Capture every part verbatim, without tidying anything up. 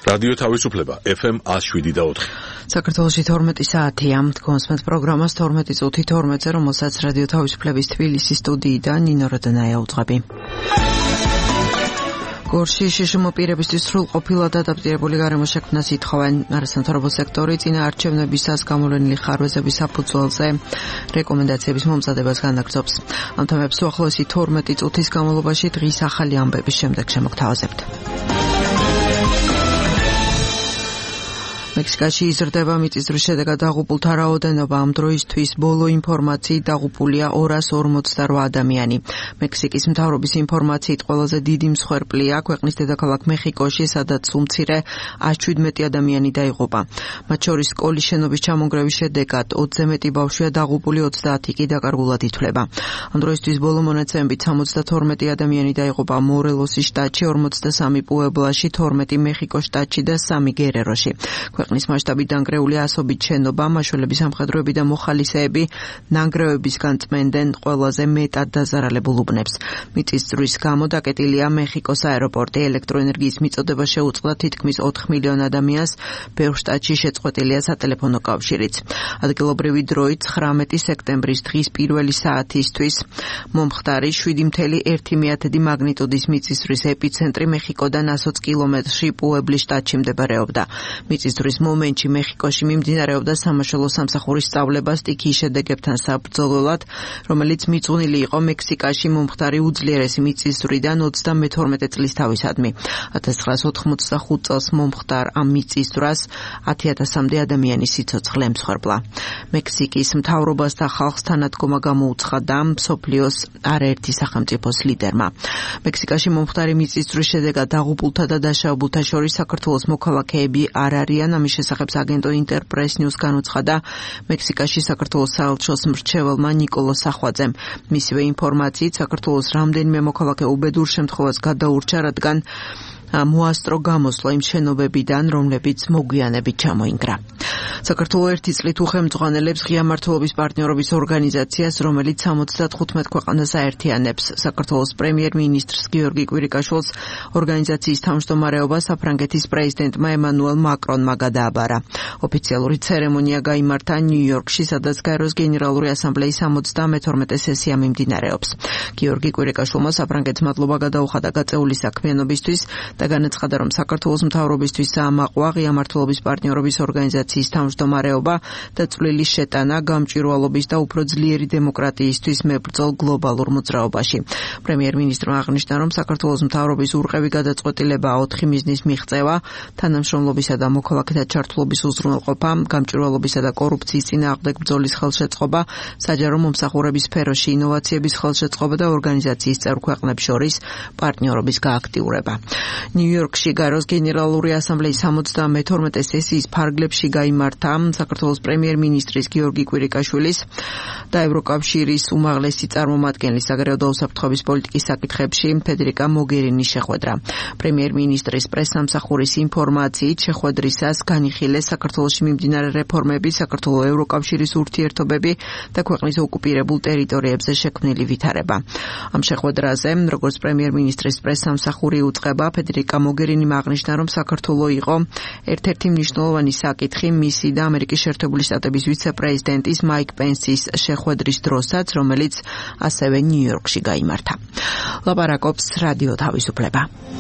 რადიო თავისუფლება ეფ ემ ათს შვიდი და ოთხი. საქართველოში თორმეტი საათია. თქვენს პროგრამას თორმეტი წუთი თორმეტზე, რომელსაც რადიო თავისუფლების თბილისის სტუდიიდან ნინო როდანაია უძღვები. გორში შშმ პირებისთვის სრულყოფილად ადაპტირებული გარემო შექმნას ითხოვენ. არასამთავრობო სექტორი წინაარჩევნებისას გამოვლენილი ხარვეზების საფუძველზე რეკომენდაციების მომზადებას განაგრძობს. ამ თემებს უახლოესი თორმეტი წუთის განმავლობაში დღის ახალი ამბების შემდეგ შემოგთავაზებთ. მექსიკაში იზრდება მიწისძვრის შედეგად დაღუპულთა რაოდენობა. ამ დროისთვის ბოლო ინფორმაციით დაღუპულია ორას ორმოცდაოთხ ადამიანი. მექსიკის მთავრობის ინფორმაციით ყველაზე დიდი მსხვერპლია ქვეყნის დედაქალაქ მეხიკოში, სადაც უმცირე ათს შვიდმეტი ადამიანი დაიღუპა. მათ შორის სკოლის შენობის ჩამონგრევის შედეგად ოცზე მეტი ბავშვია დაღუპული, ოცდაათი კი დაკარგულად ითვლება. ამ დროისთვის ბოლო მონაცემებით სამოცდათორმეტი ადამიანი დაიღუპა მორელოსის შტატში, ორმოცდასამი პუებლაში, თორმეტი მეხიკოს შტატში და სამი გერეროში. ქვეყნის მასშტაბით დანგრეულია ასობით შენობა, მაშველების სამხედროები და მოხალისეები ნანგრევებისგან წმენდნენ ყველაზე მეტად დაზარალებულ უბნებს. მიწისძვრის გამო დაკეტილია მეხიკოს აეროპორტი. ელექტროენერგიის მიწოდება შეუწყდა თითქმის ოთხ მილიონ ადამიანს, ბევრ შტატში შეწყვეტილია სატელეფონო კავშირიც. ადგილობრივი დროით ცხრამეტი სექტემბრის დღის პირველი საათისთვის მომხდარი შვიდი მცდე ერთი მეათედი მაგნიტუდის მიწისძვრის ეპიცენტრი მეხიკოდან ასოც კილომეტრში პუებლის შტატში მდებარეობდა. მიწისძვრის მომენტში მეხიკოში მიმდინარეობდა სამაშველო სამსახურის სწავლება სტიქიის შედეგებთან საბრძოლველად, რომელიც მიწუნილი იყო მექსიკაში მომხდარი უძლიერესი მიწისძვრიდან ოცდამეთორმეტე წლის თავისადმი. ათას ცხრაას ოთხმოცდახუთ წელს მომხდარ ამ მიწისძვრას ათი ათასამდე ადამიანის სიცოცხლე ემსხვერპლა. მექსიკის მთავრობას და ხალხს თანადგომა გამოუცხადა მსოფლიოს არაერთი სახელმწიფოს ლიდერმა. მექსიკაში მომხდარი მიწისძვრის შედეგად დაღუპულთა და დაშავებულთა შორის საქართველოს მოქალაქეები არ არიან. ამის შესახებ აგენტო ინტერპრეს ნიუს განუცხადა მექსიკაში საქართველოს საელჩოს მრჩეველმა ნიკოლოს სახვაძემ. მისივე ინფორმაციით საქართველოს რამდენიმე მოქალაქე უბედურ შემთხვევას გადაურჩა, რადგან მოასწრო გამოსვლა იმ შენობებიდან, რომლებიც მოგვიანებით ჩამოინგრა. საქართველოს ერთი წლით უხელმძღვანელებს ღია მმართველობის პარტნიორობის ორგანიზაციას, რომელიც სამოცდათხუთმეტ ქვეყანას აერთიანებს. საქართველოს პრემიერ-მინისტრს გიორგი კვირიკაშვილს ორგანიზაციის თავმჯდომარეობა საფრანგეთის პრეზიდენტმა ემანუელ მაკრონმა გადააბარა. ოფიციალური ცერემონია გაიმართა ნიუ-იორკში, სადაც გაეროს გენერალური ასამბლეის სამოცდამეთორმეტე სესია მიმდინარეობს. გიორგი კვირიკაშვილმა საფრანგეთს მადლობა გადაუხადა გაწეული საქმიანობისთვის და განაცხადა, რომ საქართველოს მთავრობისთვის საამაყოა ღია მმართველობის პარტნიორობის ორგანიზაციის თავმჯდომარეობა და წვლილი შეტანა გამჭვირვალობის და უფრო ძლიერი დემოკრატიისთვის მებრძოლ გლობალურ მოძრაობაში. პრემიერ-მინისტრმა აღნიშნა, რომ საქართველოს მთავრობის ურყევი გადაწყვეტილება ოთხი მიზნის მიღწევა, თანამშრომლობისა და მოქალაქეთა ჩართულობის უზრუნველყოფა, გამჭვირვალობისა და კორუფციის წინააღმდეგ ბრძოლის ხელშეწყობა, საჯარო მომსახურების სფეროში ინოვაციების ხელშეწყობა და ორგანიზაციის წევრ ქვეყნებს შორის პარტნიორობის გააქტიურება. ნიუ-იორკში გაეროს გენერალური ასამბლეის სამოცდამეთორმეტე სესიის ფარგლებში გაიმართა საქართველოს პრემიერ-მინისტრის გიორგი კვირიკაშვილის და ევროკავშირის უმაღლესი წარმომადგენლის საგარეო და უსაფრთხოების პოლიტიკის საკითხებში ფედერიკა მოგერინის შეხვედრა. პრემიერ-მინისტრის პრესსამსახურის ინფორმაციით შეხვედრისას განიხილეს საქართველოში მიმდინარე რეფორმები, საქართველოს ევროკავშირის ურთიერთობები და ქვეყნის ოკუპირებულ ტერიტორიებზე შექმნილი ვითარება. ამ შეხვედრაზე, როგორც პრემიერ-მინისტრის პრესსამსახური უწყება, ფედერიკა მოგერინიმ აღნიშნა, რომ საქართველო იყო ერთ-ერთი მნიშვნელოვანი საკითხი მისი და ამერიკის შეერთებული შტატების ვიცე-პრეზიდენტის მაიკ პენსის შეხვედრის დროსაც, რომელიც ასევე ნიუ-იორკში გაიმართა. ლაპარაკობს რადიო თავისუფლება.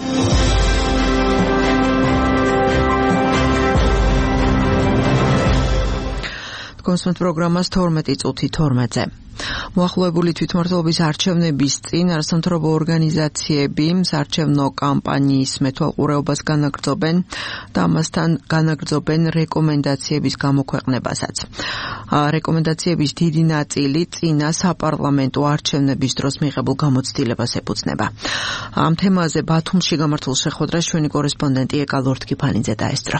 კონსულტ პროგრამას თორმეტი წუთი თორმეტზე. მოახლოებული თვითმმართველობის არჩევნების წინ არასამთავრობო ორგანიზაციები საარჩევნო კამპანიის მეთვალყურეობას განაგრძობენ და ამასთან განაგრძობენ რეკომენდაციების გამოქვეყნებასაც. რეკომენდაციების დიდი ნაწილი წინა საპარლამენტო არჩევნების დროს მიღებულ გამოცდილებას ეფუძნება. ამ თემაზე ბათუმში გამართულ შეხვედრას ჩვენი კორესპონდენტი ეკა ლორთქიფანიძე დაესწრო.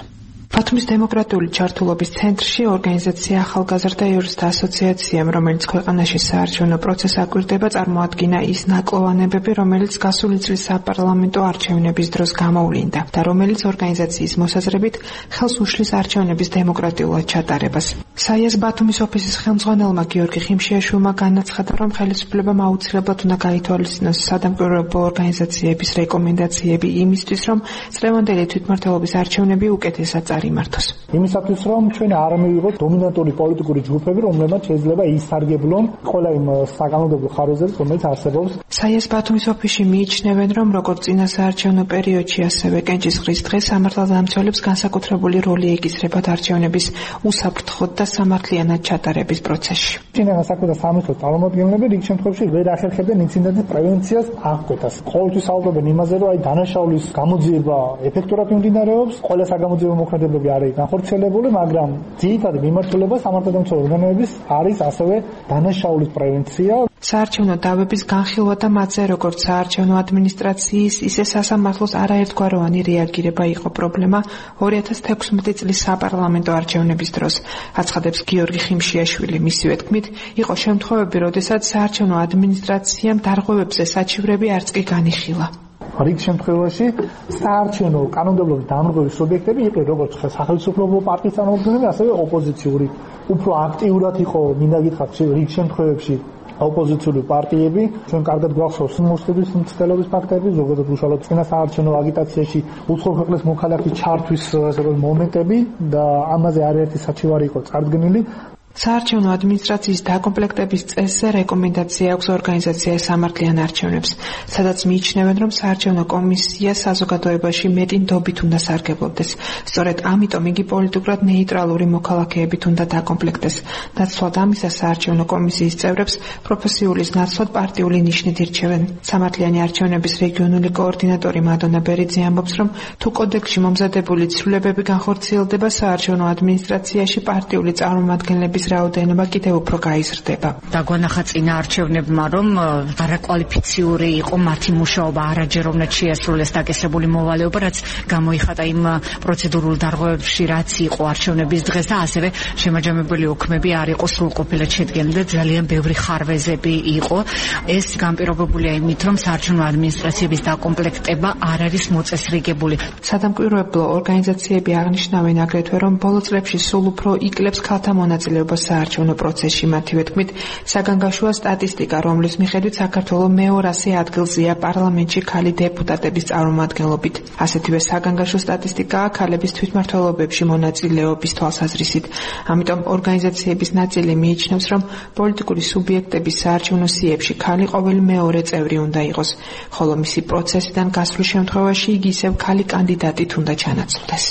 ბათუმის დემოკრატიული ჩართულობის ცენტრში ორგანიზაცია ახალგაზრდა იურისტთა ასოციაციამ, რომელიც ქვეყანაში საარჩევნო პროცესს აკვირდება, წარმოადგინა ის ნაკლოვანებები, რომელიც გასული წლის საპარლამენტო არჩევნების დროს გამოვლინდა და რომელიც ორგანიზაციის მოსაზრებით ხელს უშლის არჩევნების დემოკრატიულად ჩატარებას. საიას ბათუმის ოფისის ხელმძღვანელმა გიორგი ხიმშიაშვილმა განაცხადა, რომ ხელისუფლებამ აუცილებლად უნდა გაითვალისწინოს სადამკვირვებლო ორგანიზაციების რეკომენდაციები იმისთვის, რომ წლევანდელი თვითმმართველობის არჩევნები უკეთესად წარიმართოს. იმისათვის, რომ ჩვენ არ მივიღოთ დომინანტური პოლიტიკური ჯგუფები, რომლებმაც შეიძლება ისარგებლონ ყველა იმ საკანონმდებლო ხარისხებზე, რომელიც არსებობს. საიას ბათუმის ოფისში მიიჩნევენ, რომ როგორც წინა საარჩევნო პერიოდში, ასევე კენჭისყრის დღეს სამართალდამცველებს განსაკუთრებული როლი ეკისრებათ არჩევნების უსაფრთხოდ და სამართლიანად ჩატარების პროცესში. წინა საქმეთა სამინისტროს წარმომადგენლები რიგ შემთხვევაში ვერ ახერხებენ ინციდენტის პრევენციას აღკვეთას. ყოველთვის საუბრობენ იმაზე, რომ აი დანაშაულის გამოძიება ეფექტურად მიმდინარეობს, ყველა საგამოძიებო მოქმედებები არის განხორციელებული, მაგრამ ძირითადი მიმართულება სამართალდამცავ ორგანოების არის ასევე დანაშაულის პრევენცია. საარჩევნო დავების განხილვა და მათზე როგორც საარჩევნო ადმინისტრაციის, ისე სასამართლოს არაერთგვაროვანი რეაგირება იყო პრობლემა ორი ათას თექვსმეტი წლის საპარლამენტო არჩევნების დროს, აცხადებს გიორგი ხიმშიაშვილი. მისივე თქმით, იყო შემთხვევები, როდესაც საარჩევნო ადმინისტრაციამ დარღვევებზე საჩივრები არც კი განიხილა. რიგ შემთხვევაში საარჩევნო კანონმდებლობის დამრღვევის სუბიექტები იყვნენ როგორც სახელმწიფო პარტიის წარმომადგენლები, ასევე ოპოზიციური. უფრო აქტიურად იყო მინდა გითხრათ რიგ შემთხვევებში ოპოზიციური პარტიები. ჩვენ კარგად გვახსოვს მოსყიდვის მცდელობის ფაქტები, ზოგადად უშუალოდ წინა საარჩევნო აგიტაციაში უცხოური ქვეყნის მოქალაქის ჩართვის მომენტები და ამაზე არაერთი საჩივარი იყო წარდგენილი. საარჩევნო ადმინისტრაციის დაკომპლექტების წესზე რეკომენდაცია აქვს ორგანიზაცია სამართლიან არჩევნებს, სადაც მიიჩნევენ, რომ საარჩევნო კომისია საზოგადოებაში მეტი ნდობით უნდა სარგებლობდეს. სწორედ ამიტომ იგი პოლიტიკურად ნეიტრალური მოქალაქეებით უნდა დაკომპლექტდეს. ნაცვლად ამისა საარჩევნო კომისიის წევრებს პროფესიულის ნაცვლად პარტიული ნიშნით ირჩევენ. სამართლიანი არჩევნების რეგიონული კოორდინატორი მადონა ბერიძე ამბობს, რომ თუ კოდექსში მომზადებული ცვლილებები განხორციელდება, საარჩევნო ადმინისტრაციაში პარტიული წარმომადგენლების რაოდენობა კიდევ უფრო გაიზრდება. დაგვანახა წინა არჩევნებმა, რომ არაკვალიფიციური იყო მათი მუშაობა, არაჯეროვნად შეასრულეს დაკისრებული მოვალეობა, რაც გამოიხატა იმ პროცედურულ დარღვევებში, რაც იყო არჩევნების დღეს და ასევე შემაჯამებელი ოქმები არ იყო სრულყოფილად შედგენილი და ძალიან ბევრი ხარვეზები იყო. ეს განპირობებულია იმით, რომ საარჩევნო ადმინისტრაციების დაკომპლექტება არ არის მოწესრიგებული. სადამკვირვებლო ორგანიზაციები აღნიშნავენ აგრეთვე, რომ ბოლო წლებში სულ უფრო იკლებს ქალთა მონაწილეობა საარჩევნო პროცესში. მათივე თქმით, საგანგაშოა სტატისტიკა, რომლის მიხედვით საქართველო მეორასე ადგილზეა პარლამენტში ქალი დეპუტატების წარმომადგენლობით. ასეთივე საგანგაშო სტატისტიკაა ქალების თვითმმართველობებში მონაწილეობის თვალსაზრისით. ამიტომ ორგანიზაციების ნაწილი მიიჩნევს, რომ პოლიტიკური სუბიექტების საარჩევნო სიებში ქალი ყოველი მეორე წევრი უნდა იყოს, ხოლო მისი პროცესიდან გასვლის შემთხვევაში იგი ისევ ქალი კანდიდატით უნდა ჩანაცვლდეს.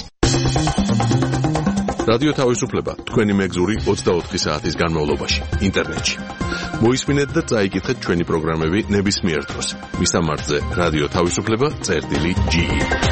რადიო თავისუფლება თქვენი მეგზური ოცდაოთხი საათის განმავლობაში ინტერნეტში. მოისმინეთ და წაიკითხეთ ჩვენი პროგრამები ნებისმიერ დროს. მისამართზე რადიო თავისუფლება წერტილი ჯი.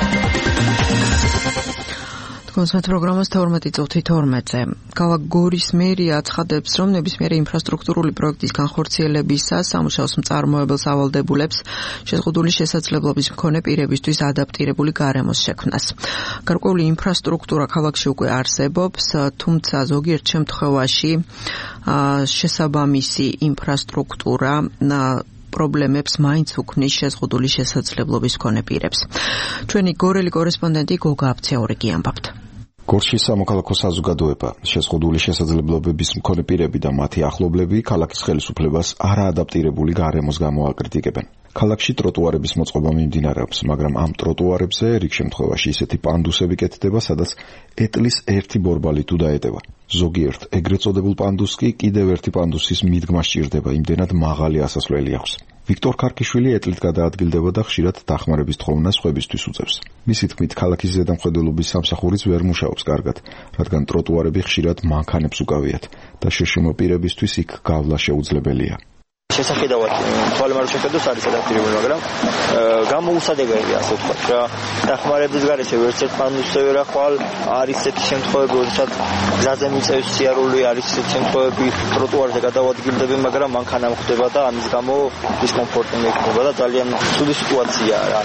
კონსერტ პროგრამას თორმეტი წუთი თორმეტზე. ქალაქ გორის მერია აცხადებს, რომ ნებისმიერი ინფრასტრუქტურული პროექტის განხორციელებისას სამუშაოს მწარმოებელს ავალდებულებს შეზღუდული შესაძლებლობის მქონე პირებისთვის ადაპტირებული გარემოს შექმნას. გარკვეული ინფრასტრუქტურა ქალაქში უკვე არსებობს, თუმცა ზოგიერთ შემთხვევაში შესაბამისი ინფრასტრუქტურა პრობლემებს მაინც უქმნის შეზღუდული შესაძლებლობის მქონე პირებს. ჩვენი გორელი კორესპონდენტი გოგა აფცეორიგი ამბობთ. გორში სამოქალაქო საზოგადოება, შეზღუდული შესაძლებლობების მქონე პირები და მათი ახლობლები ქალაქის ხელისუფლებას არაადაპტირებული გარემოს გამო აკრიტიკებენ. ქალაქში ტროტუარების მოწყობა მიმდინარეობს, მაგრამ ამ ტროტუარებზე რიგ შემთხვევაში ისეთი პანდუსები კეთდება, სადაც ეტლის ერთი ბორბალი თუ დაეტევა. ზოგიერთ ეგრეთ წოდებულ პანდუსს კი კიდევ ერთი პანდუსის მიდგმა სჭირდება, იმდენად მაღალი ასასვლელი აქვს. ვიქტორ ქარკიშვილი ეტლით გადაადგილდება და ხშირად დახმარების თხოვნას ხვებისთვის უწევს. მისი თქმით, ქალაქის ზედამხედველობის სამსახურიც ვერ მუშაობს კარგად, რადგან ტროტუარები ხშირად მანქანებს უკავიათ და შეშინო პირებისთვის იქ გავლა შეუძლებელია. შესახედავად თვალე მართ შეხედოს არის ადაპტირებული, მაგრამ გამოუსადეგია, ასე ვთქვათ რა. დახმარების გარეშე ვერც ერთ პანდუსზე ვერ ახვალ, არის ესეთი შემთხვევები, როდესაც გზაზე მიწევს სიარული, არის ესეთი შემთხვევები, ტროტუარზე გადავადგილდები, მაგრამ მანქანა მხვდება და ამის გამო დისკომფორტი მექნება და ძალიან ცუდი სიტუაციაა რა.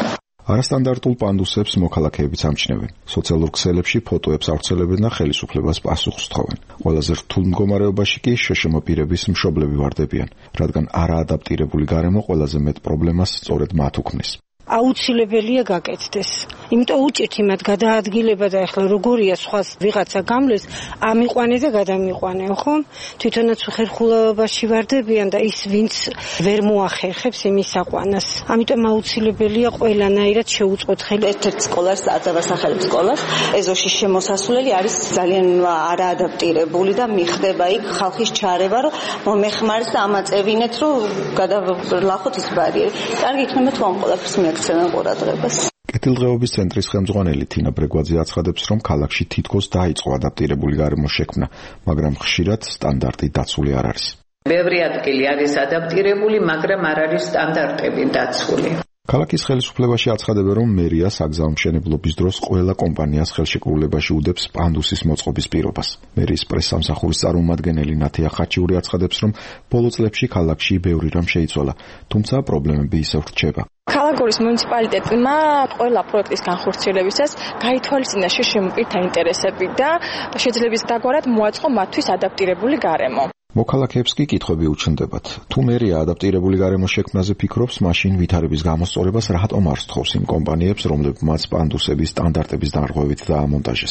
არასტანდარტულ პანდუსებს მოქალაქეებიც ამჩნევენ. სოციალურ ქსელებში ფოტოებს ავრცელებენ და ხელისუფლებას პასუხს თხოვენ. ყველაზე რთულ მდგომარეობაში კი შეშმო პირების მშობლები ვარდებიან, რადგან არაადაპტირებული გარემო ყველაზე მეტ პრობლემას სწორედ მათ უქმნის. აუცილებელია გაკეთდეს. იმიტომ უჭირთ იმათ გადაადგილება და ახლა როგორია სხვა ვიღაცა გამლეს, ამიყვანე და გადამიყვანე, ხო? თვითონაც ხერხულობაში ვარდებიან და ის ვინც ვერ მოახერხებს იმის აყვანას. ამიტომ აუცილებელია ყველანაირად შეუწყოთ ხელი. ერთ-ერთ სკოლას არ დავასახელებ სკოლას, ეზოში შემოსასვლელი არის ძალიან არაადაპტირებული და მიხდება იქ ხალხის ჩარევა, რომ მეხმარს და ამაწევინეთ, რომ გადავლახოთ ის ბარიერი. კარგი იქნება თუ ამ ყველაფერს მიაქცევენ ყურადღებას. კეთილდღეობის ცენტრის ხელმძღვანელი თინა ბრეგვაძე აცხადებს, რომ ქალაქში თითქოს დაიწყო ადაპტირებული გარემოს შექმნა, მაგრამ ხშირად სტანდარტი დაცული არ არის. ბევრი ადგილი არის ადაპტირებული, მაგრამ არ არის სტანდარტები დაცული. ქალაქის ხელისუფლებაში აცხადებენ, რომ მერია საგზავნმშენებლობის დროს ყველა კომპანიას ხელშეკრულებაში უდებს პანდუსის მოწყობის პირობას. მერიის პრესსამსახურის წარმომადგენელი ნათია ხაჩიური აცხადებს, რომ ბოლო წლებში ქალაქში ბევრი რამ შეიცვალა, თუმცა პრობლემები ისევ რჩება. ქალაქურის მუნიციპალიტეტმა ყველა პროექტის განხორციელებისას გაითვალისწინა შეშმო პირთა ინტერესები და შეძლების დაგვარად მოაწყო მათთვის ადაპტირებული გარემო. მოქალაქეებს კი კითხვები უჩნდებათ. თუ მერია ადაპტირებული გარემოს შექმნაზე ფიქრობს, მაშინ ვითარების გამოსწორებას რატომ არ სთხოვს იმ კომპანიებს, რომლებმაც პანდუსების სტანდარტების დარღვევით დაამონტაჟეს.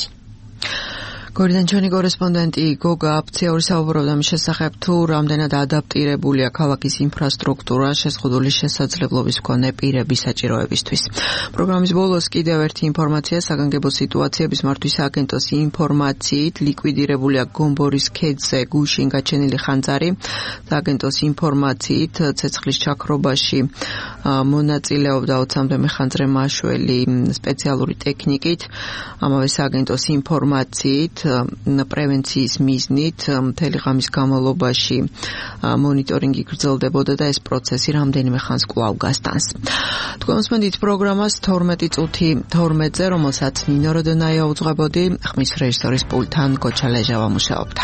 გორიდან ჩვენი კორესპონდენტი გოგა აფციური საუბრობდა მის შესახებ, თუ რამდენად ადაპტირებულია ქალაქის ინფრასტრუქტურა შეზღუდული შესაძლებლობის მქონე პირების საჭიროებისთვის. პროგრამის ბოლოს კიდევ ერთი ინფორმაცია საგანგებო სიტუაციების მართვის აგენტოს ინფორმაციით ლიკვიდირებულია გომბორის ქედზე გუშინ გაჩენილი ხანძარი. აგენტოს ინფორმაციით ცეცხლის ჩაქრობაში მონაწილეობდა ოცამდე მეხანძრე მაშველი სპეციალური ტექნიკით. ამავე აგენტოს ინფორმაციით პრევენციის მიზნით მთელი ღამის განმავლობაში მონიტორინგი გრძელდებოდა და ეს პროცესი რამდენიმე ხანს კვლავ გასტანს. თქვენ მოსმენთ პროგრამას თორმეტი წუთი თორმეტზე, რომელსაც ნინო როდონაია უძღვებოდი, ხმის რეჟისორის პულტთან გოჩა ლეჟავა მუშაობდა.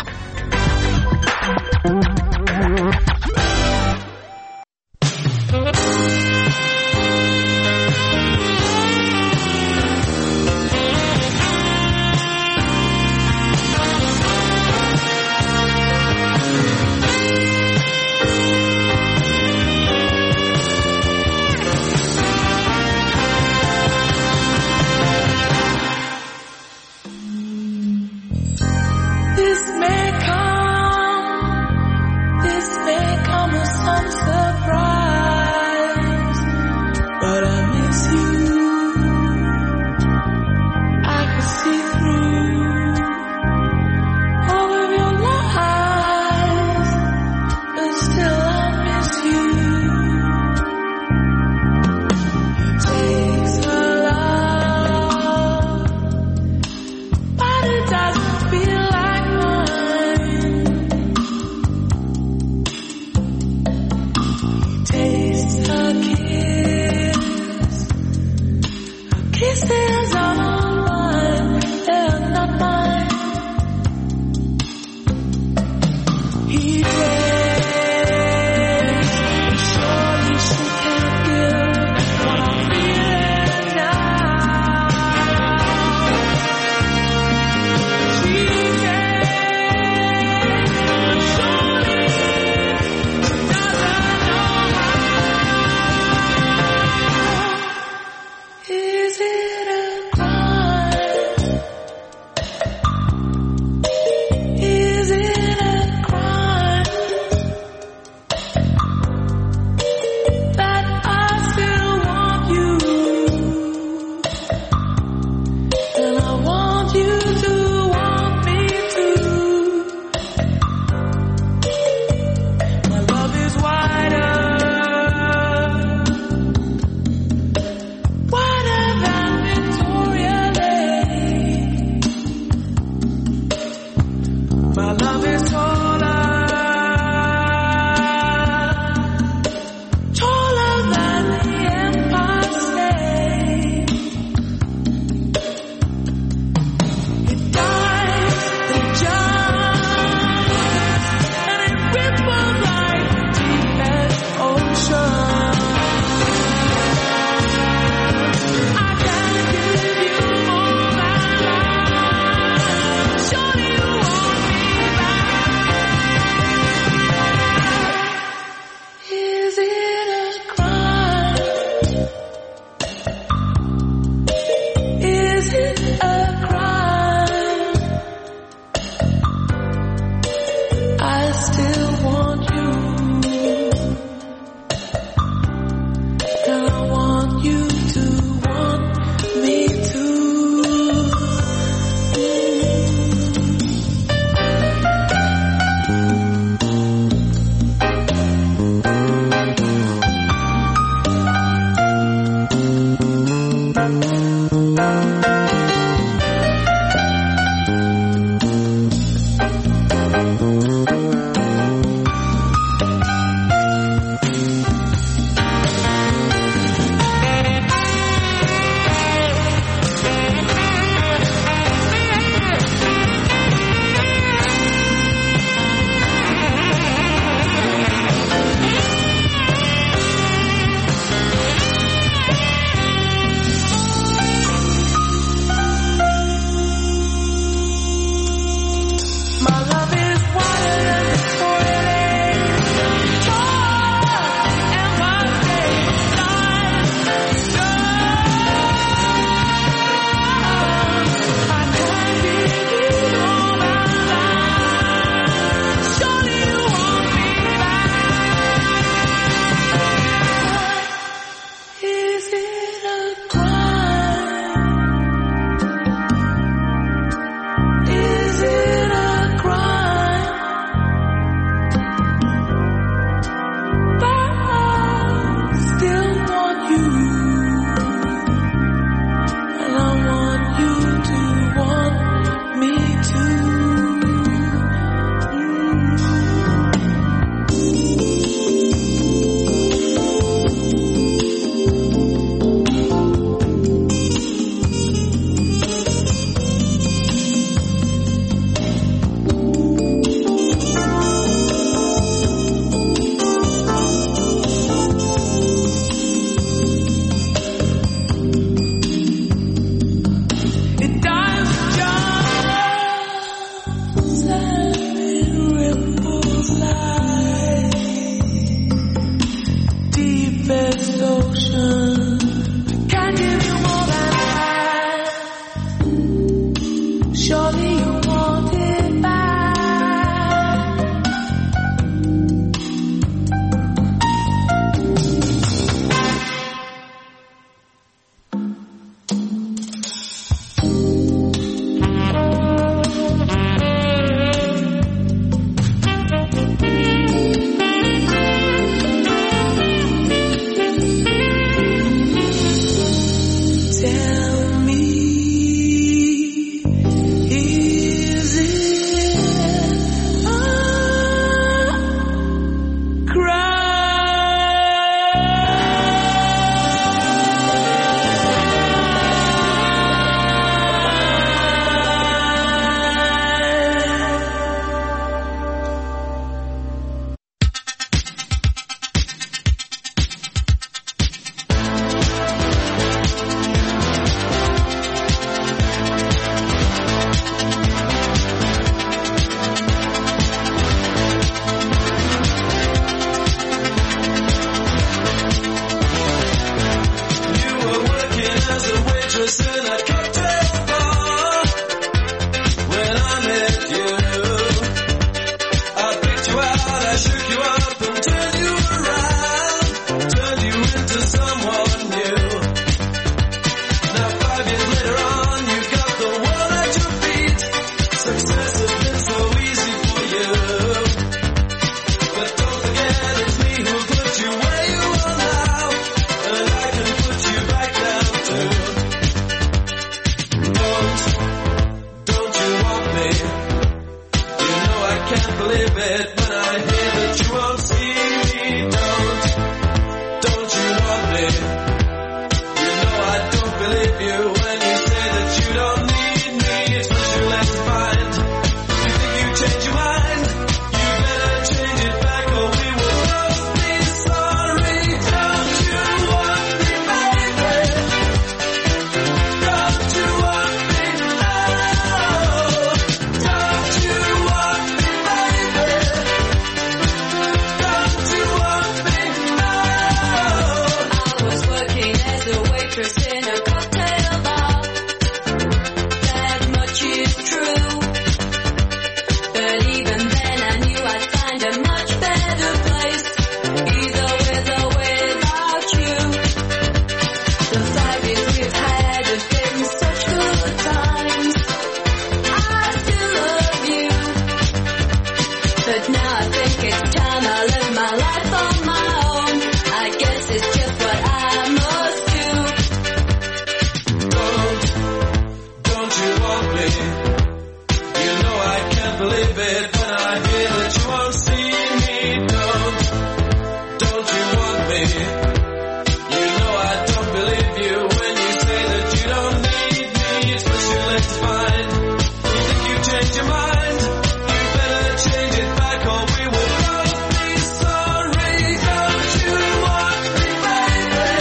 me. You know I don't believe you when you say that you don't need me. It's push your legs fine. You think you've changed your mind? You better change it back or we will both be sorry. Don't you want me, baby?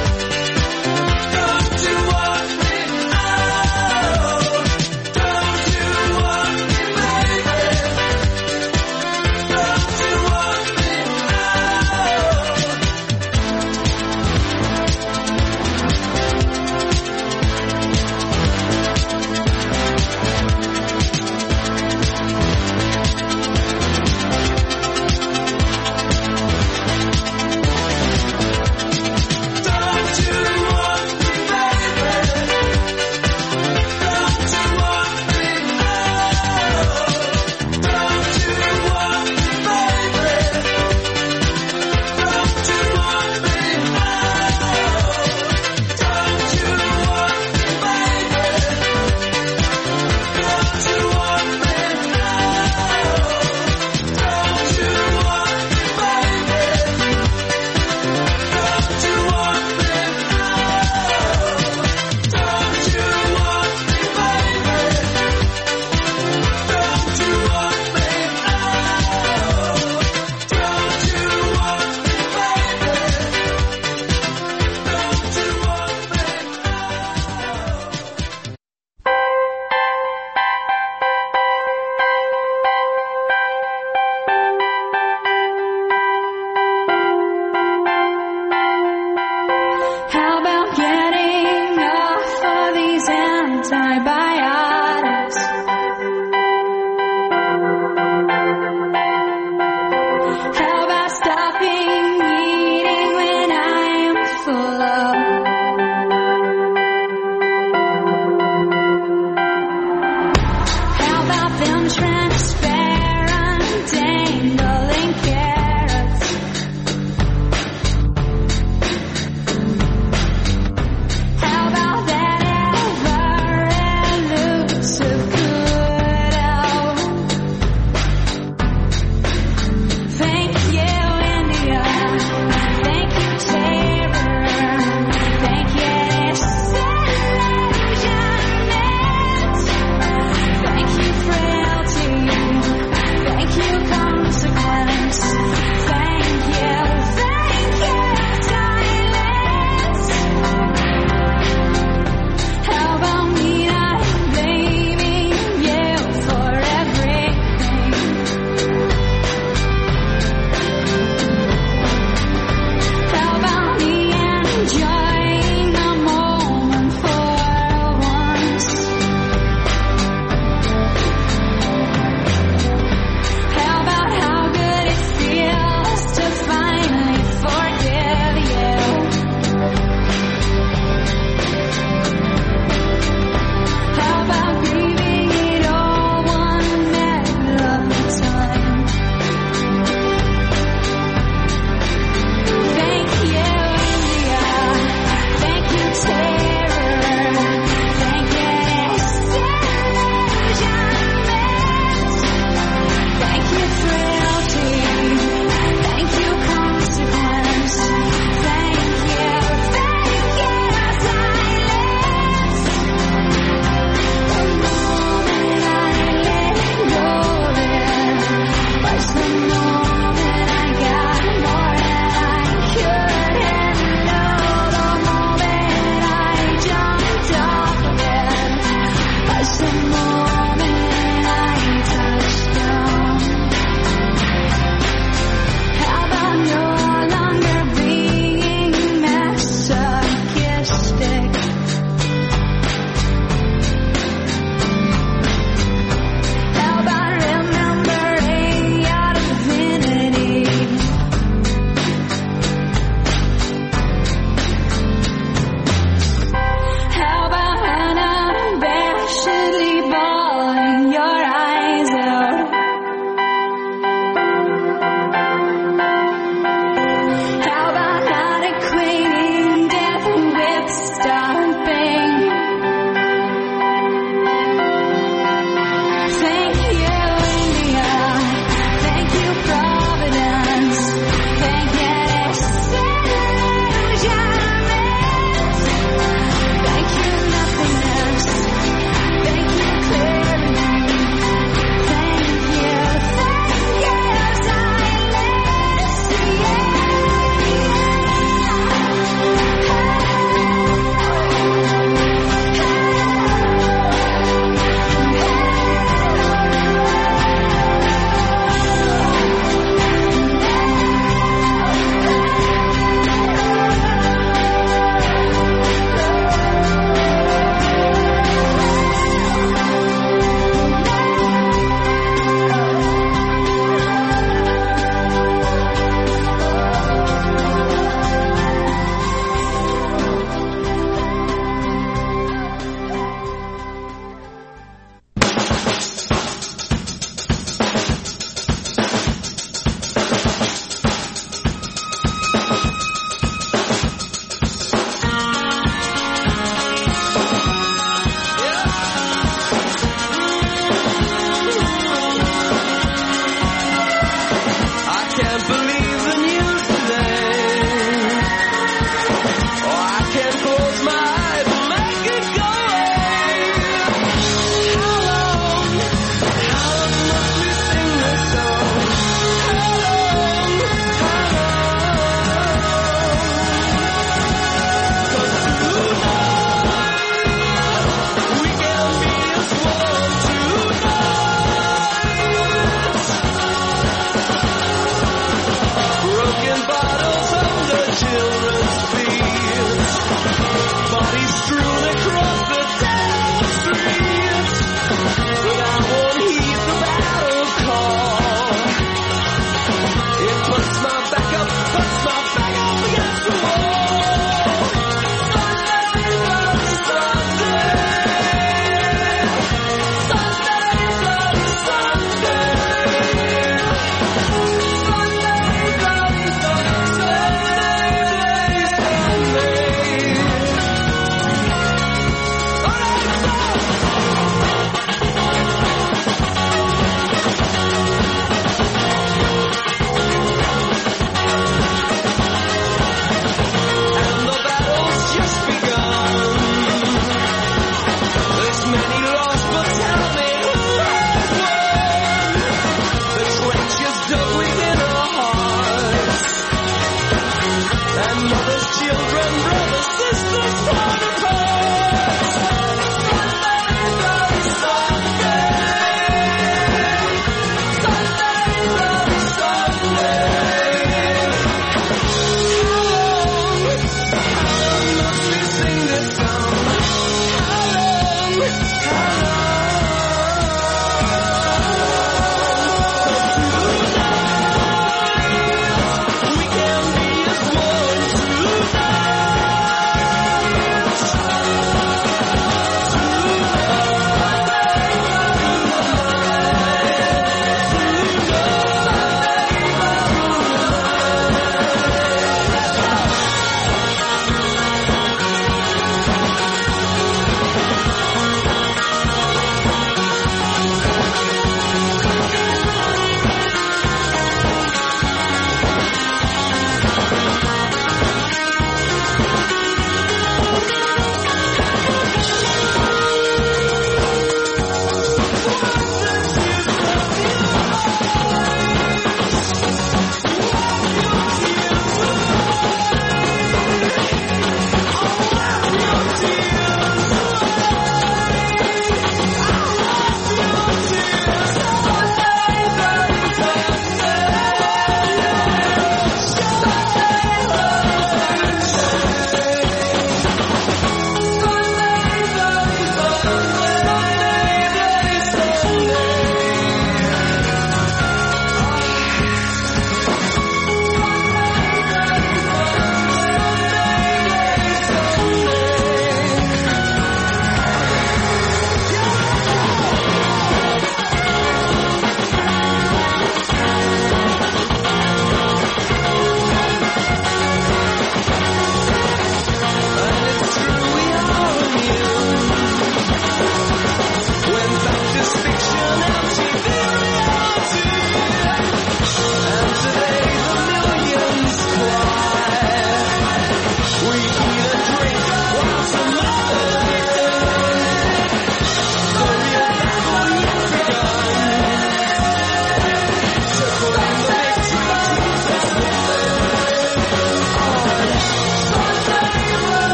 Don't you want me? Oh, don't you want me, baby? Don't you want me? Oh. children's feet. Bodies strewn across the town streets, but I won't heed the battle call. It puts my back up, puts my back up against the wall. Sunday, bloody Sunday. Sunday, bloody Sunday. Sunday, bloody Sunday.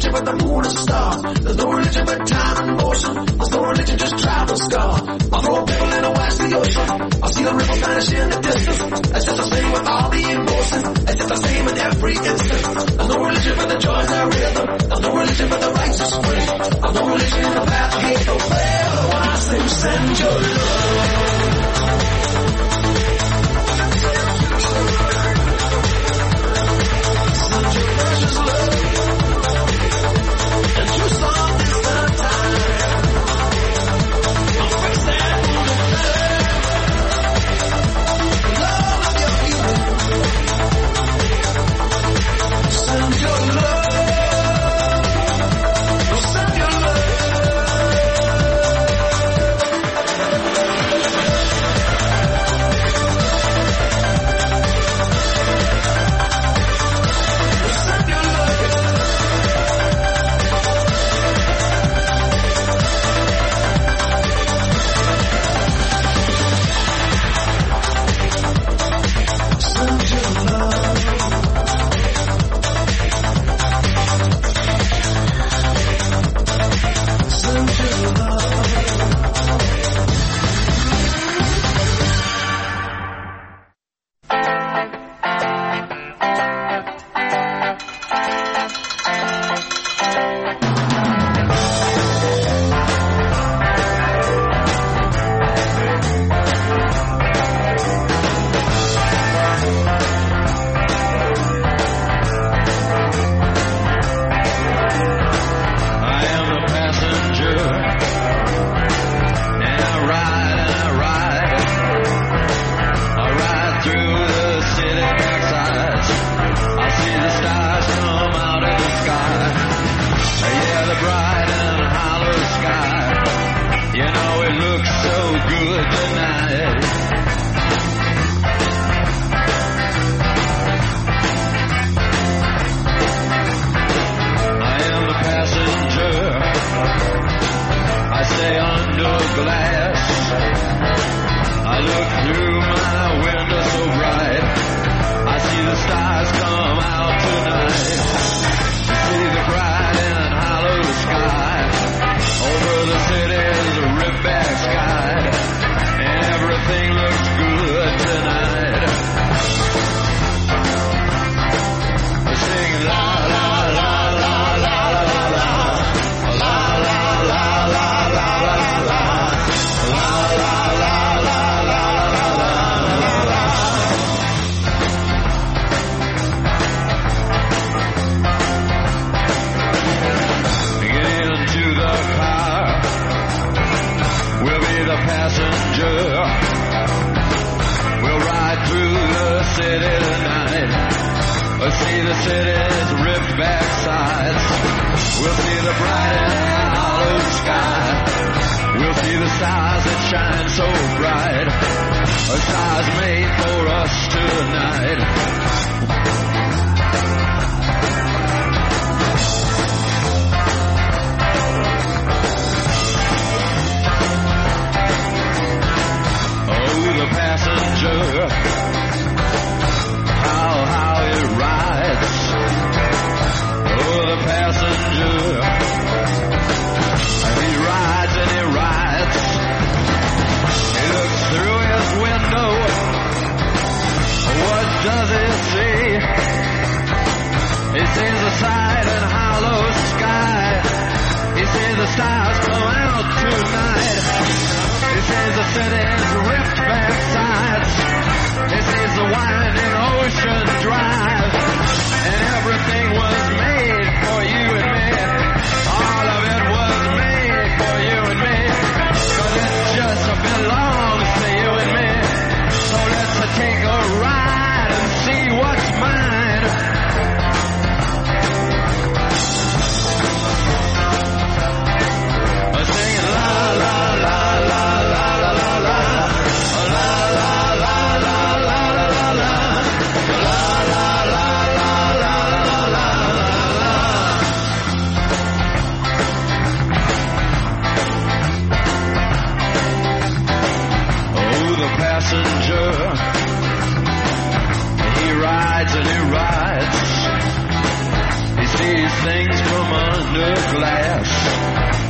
religion but the moon and stars. There's no religion but time and motion. There's no religion, just travel scars. I'll throw a pebble in the west of the ocean. I'll see the ripple vanish in the distance. It's just the same with all the emotions. It's just the same in every instance. There's no religion but the joys that rhythm. There's no religion but the righteous way. There's no religion in the path of hate. No fail when I say send your love.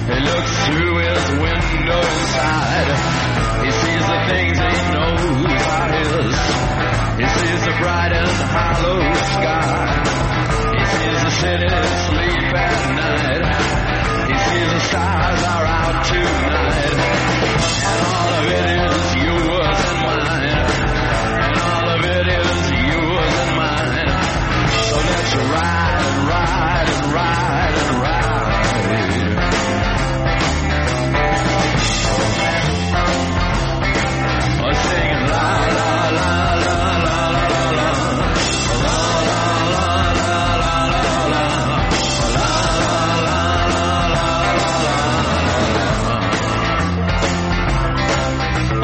He looks through his window inside. He sees the things he knows are his. He sees the bright and hollow sky. He sees the city sleep at night. He sees the stars are out tonight. And all of it is yours and mine. And all of it is yours and mine. So let's ride and ride and ride and ride. Oh, singing la la la la la la la la la la la la la la la la la.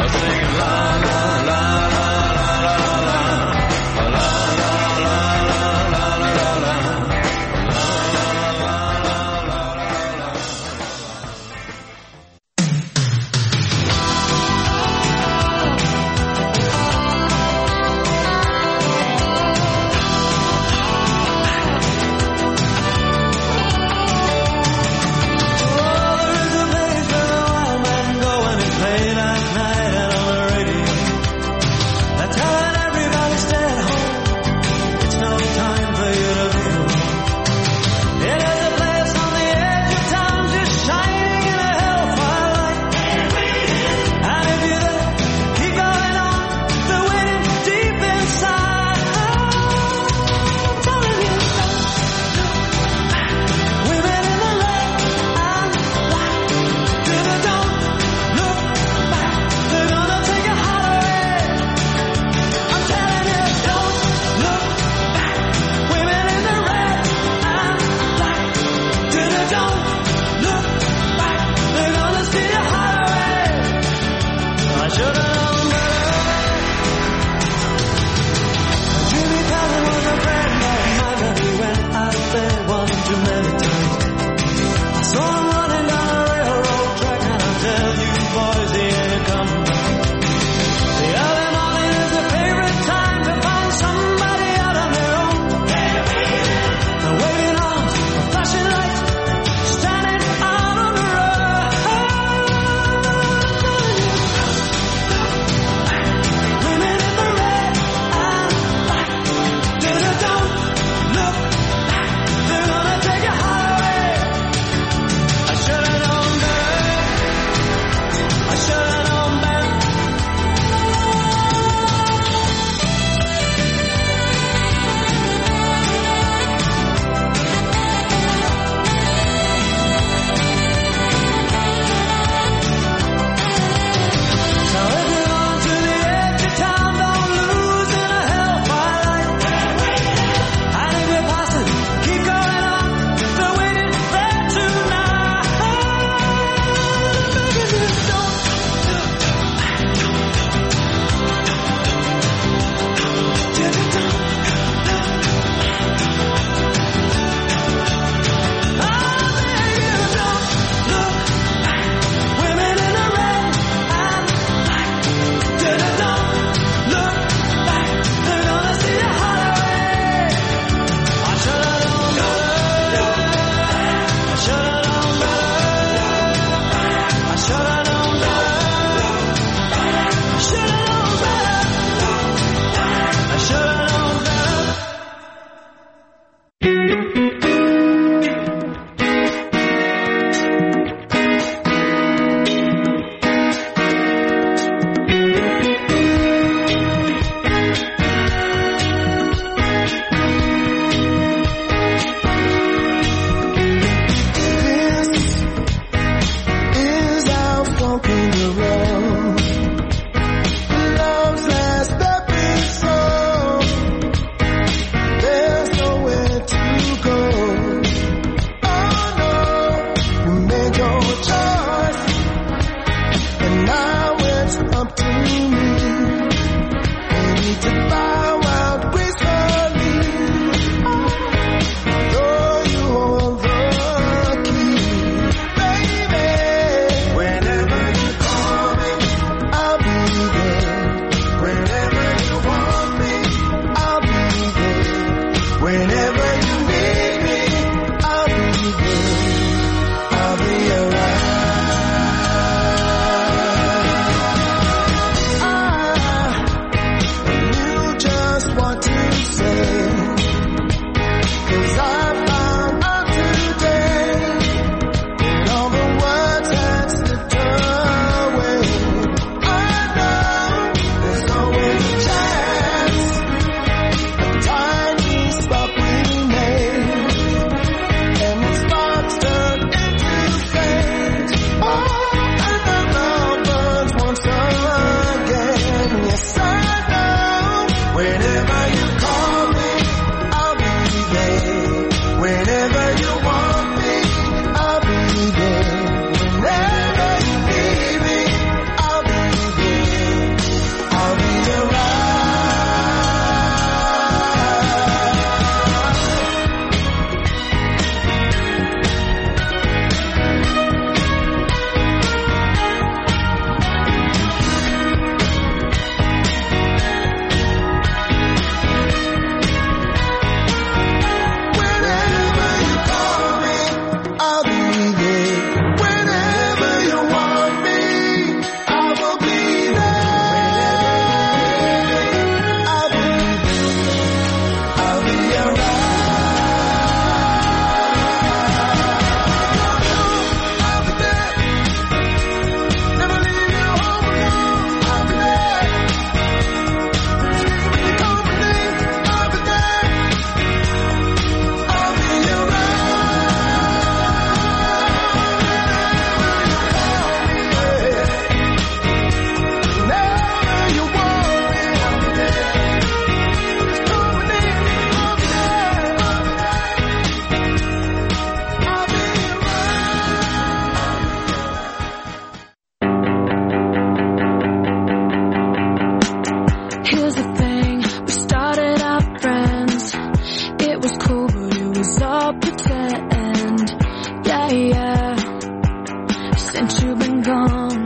gone.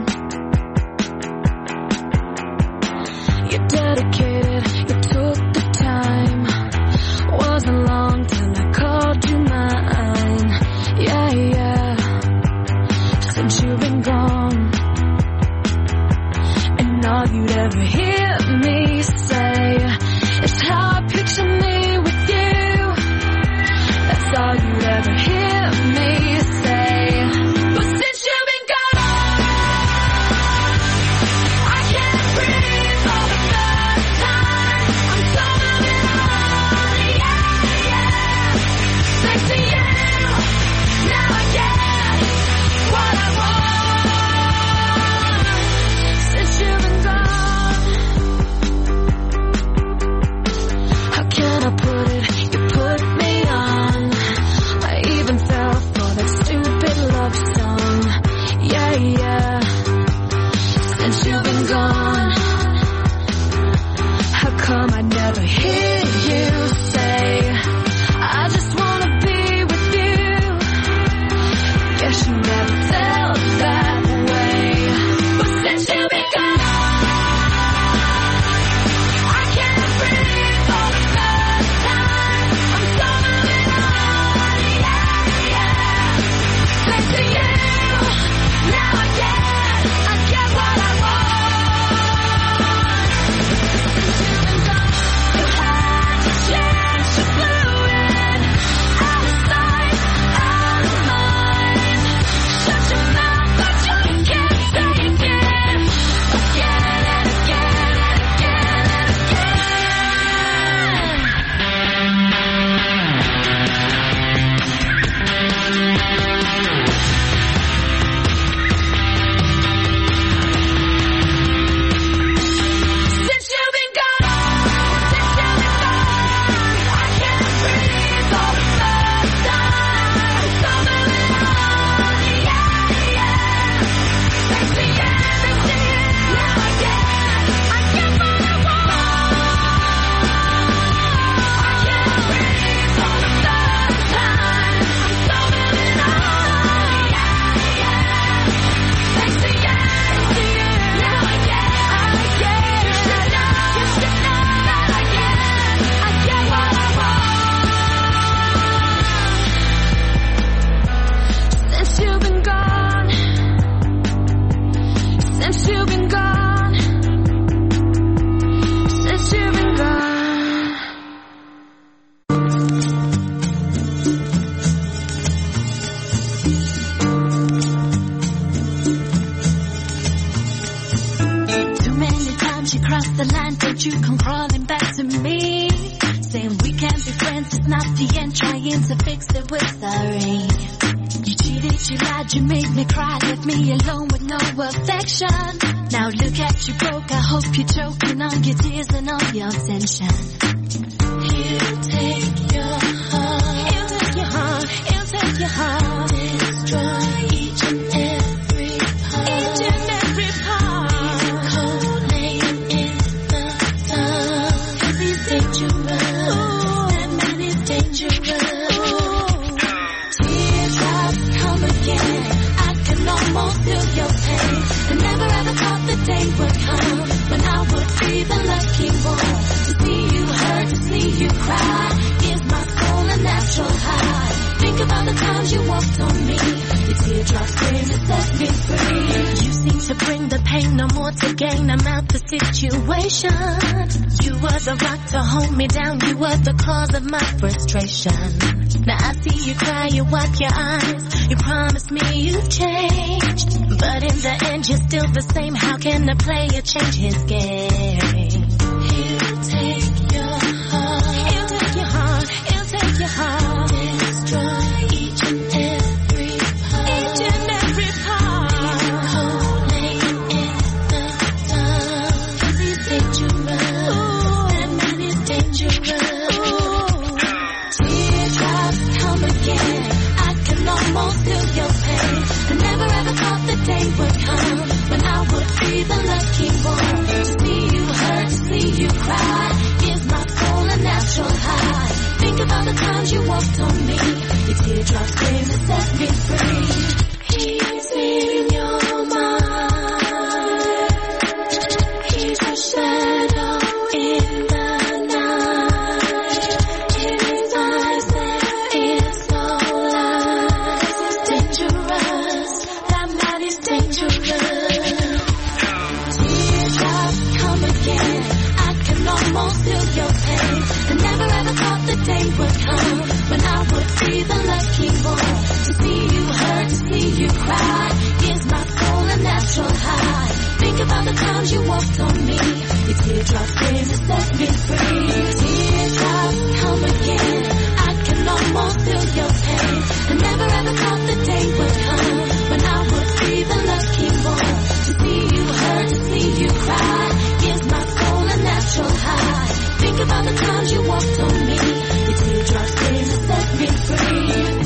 You're dedicated, you took the time. Wasn't long till I called you mine. Yeah, yeah. Since you've been gone, and all you'd ever hear me say is how I picture me with you. That's all you'd ever hear me say. But since you've been gone, I can't breathe for the first time. I'm so moving on, yeah, yeah. Thanks to you, now I get what I want. Since you've been gone, how can I put it? You put me on. I even fell for that stupid love song. Yeah, yeah. Since you've been gone, how come I never hear you say, I just wanna be with you? Guess you never felt that way. But since you've been gone, I can't breathe for the first time. I'm so moving on, yeah, yeah. Thanks to you, now I get, I get what I want. Since you've been gone, you had to change, you flew in, out of sight, out of mind. Shut your mouth, but you can't take it. Again and again and again and since you've been gone, since you've been gone, I can't breathe for the first time. I'm so moving on, yeah, yeah. Thanks to you, thanks to you, now I get, I get what I want. I can't breathe for the first time. I'm so moving on, yeah, yeah. Thanks to you, thanks to you, now I get, I get. You should know, you should know that I get, I get what I want. Since you've been gone, since you've been gone, since you've been gone. Too many times you crossed the line, don't you come crawling back to me, saying we can't be friends, it's not the end, trying to fix it with sorry. You cheated, you lied, you made me cry, left me alone with no affection. Now look at you broke, I hope you're choking on your tears and all your tension. He'll take your heart, he'll take your heart, he'll take your heart, destroy each and every part, each and every part. He's cold laying in the sun, 'cause he's dangerous, that man is dangerous. Teardrops come again, I can almost feel your pain. I never ever thought the day would come when I would be the lucky one to see you hurt, to see you cry. Give my soul a natural high. Think about the times you walked on me. Your teardrops came to set me free. You seem to bring the pain, no more to gain. I'm out the situation. You were the rock to hold me down. You were the cause of my frustration. Now I see you cry, you wipe your eyes. You promised me you've changed, but in the end you're still the same. How can a player change his game? He'll take your heart, he'll take your heart, he'll take your heart, destroy each and every part, each and every part. He's cold laying in the sun, 'cause he's dangerous, that man is dangerous. Teardrops come again, I can almost feel your pain. I never ever thought the day would come when I would be the lucky one to see you hurt, to see you cry. Give is dangerous. Teardrops come again. I can almost feel your pain. I never ever thought the day would come when I would be the lucky one to see you hurt, to see you cry. Gives my soul a natural high. Think about the times you walked on me. Your teardrops came to set me free. Teardrops come again. I can almost feel your pain. I never ever thought the day would come when I would be the lucky one to see you hurt, to see you cry. Gives my soul a natural high. Think about the times you walked on me. Your teardrops came to set me free.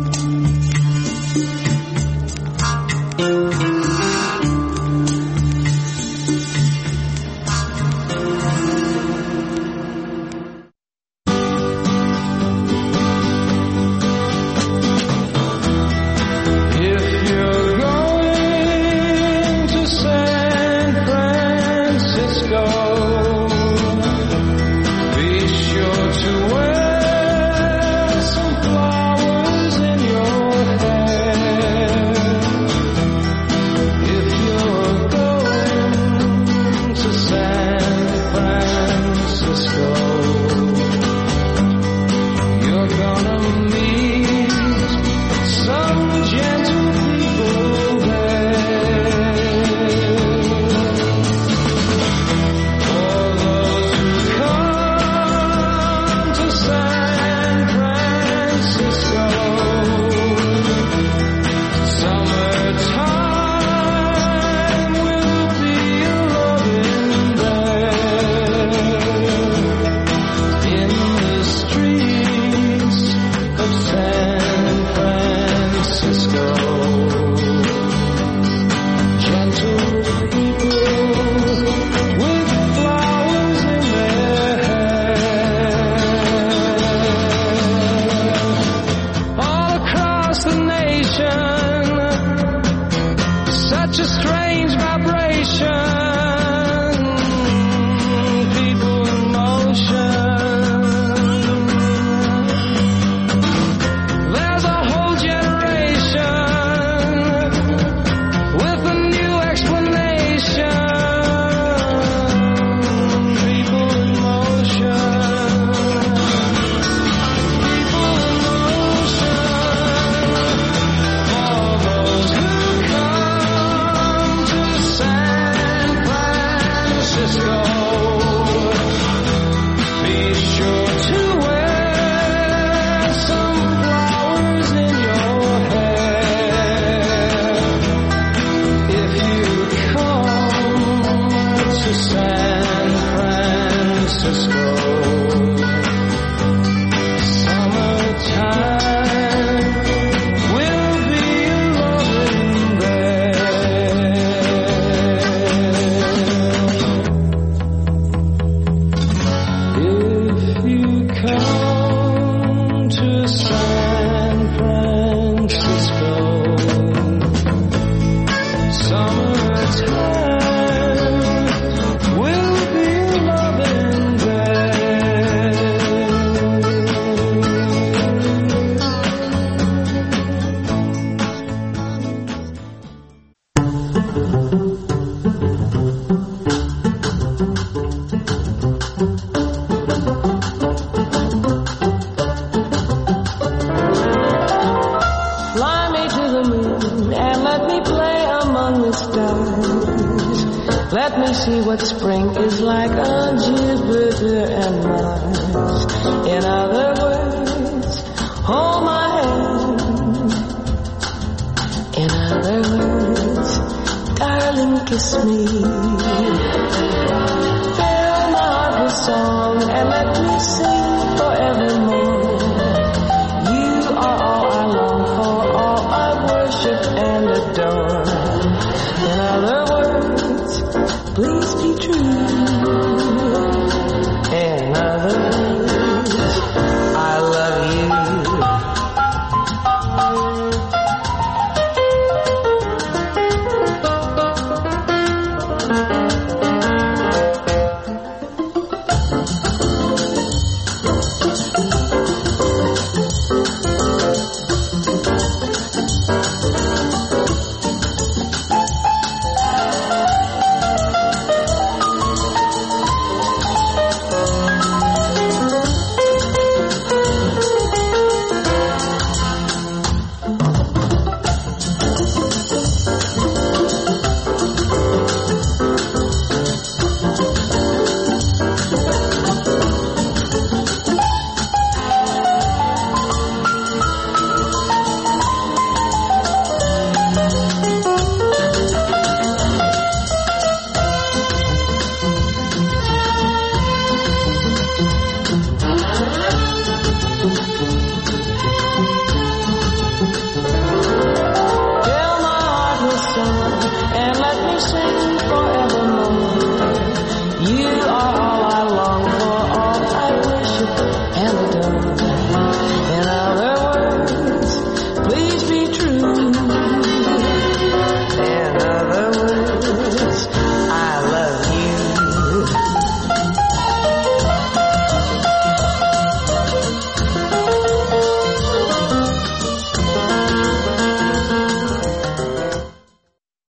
Let me see what spring is like on Jupiter and Mars. In other words, hold my hand. In other words, darling, kiss me. Fill my heart with song and let me sing forevermore. You are all I long for, all I worship and adore. In other words, please be true. In other words, I love you. the sun and let me sing forevermore. You are all I long for, all I worship and